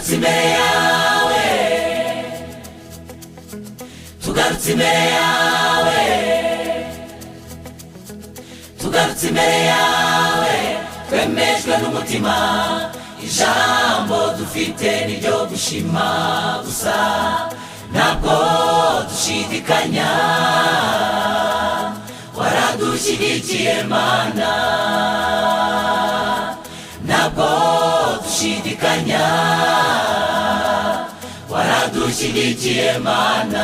tugarutse imbere yawe, tugarutse imbere yawe, tugarutse imbere yawe, twemejwe n'umutima, ijambo dufite niryo gushima gusa, ntabwo dushidikanya, waradushyigikiye Mana, ntabwo dushidikanya, waradushyigikiye Mana.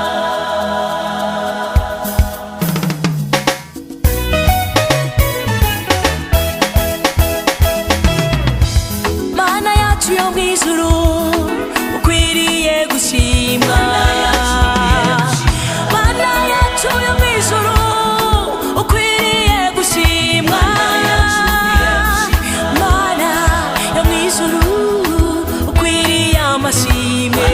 Mana yacu yo mw'ijuru ukwiriye gushimwa, Mana yacu yo mw'ijuru ukwiriye gushimwa, Mana yo mw'ijuru ukwiriye amashimwe,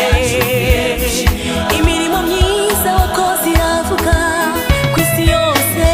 imirimo myiza wakoze iravuga kw'isi yose,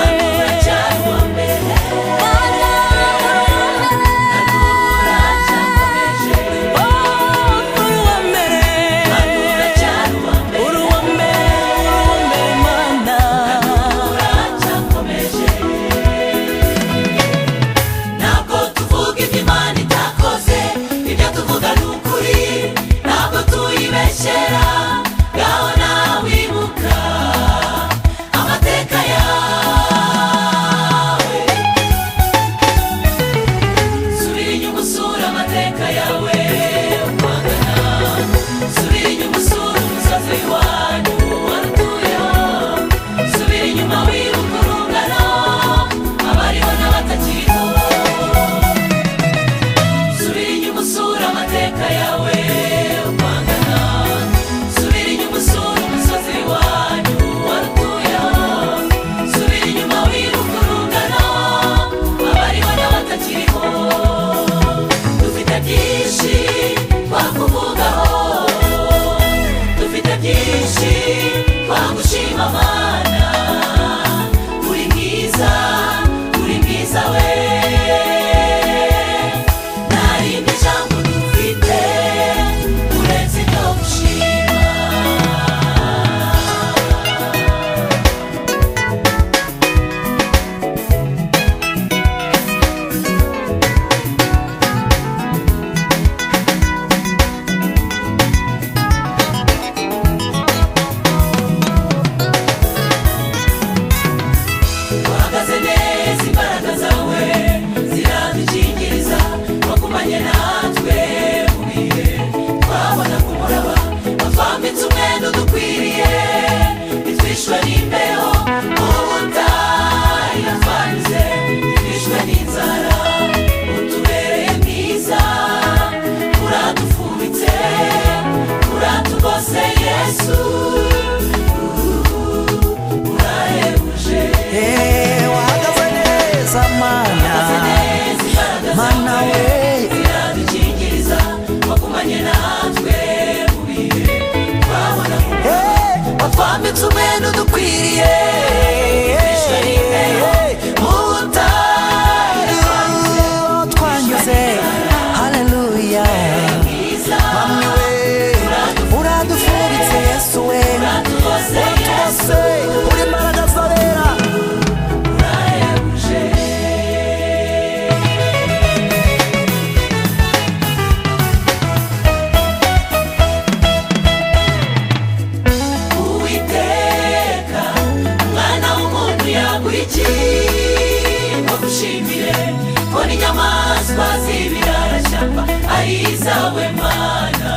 Izawe Mana,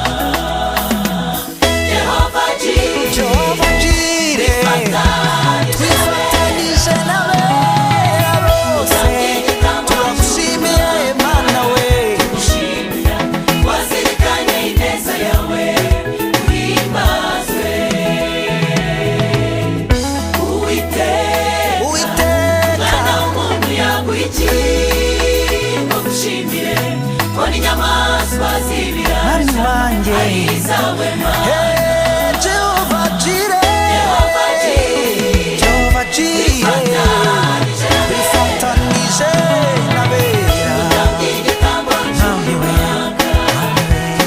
Jehovah Jireh, twifatanije n'abera bose, turagushimiye Mana we, tugushimira wazirikanye ineza yawe, uhimbazwe Uwiteka, Mwana w'umuntu yaguha iki ngo gushimire, mbona inyamaswa z'ibirara izawe Mana, Jehovah Jireh, twifatanije n'abera,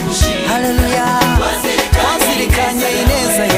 haleluya, wazirikanye ineza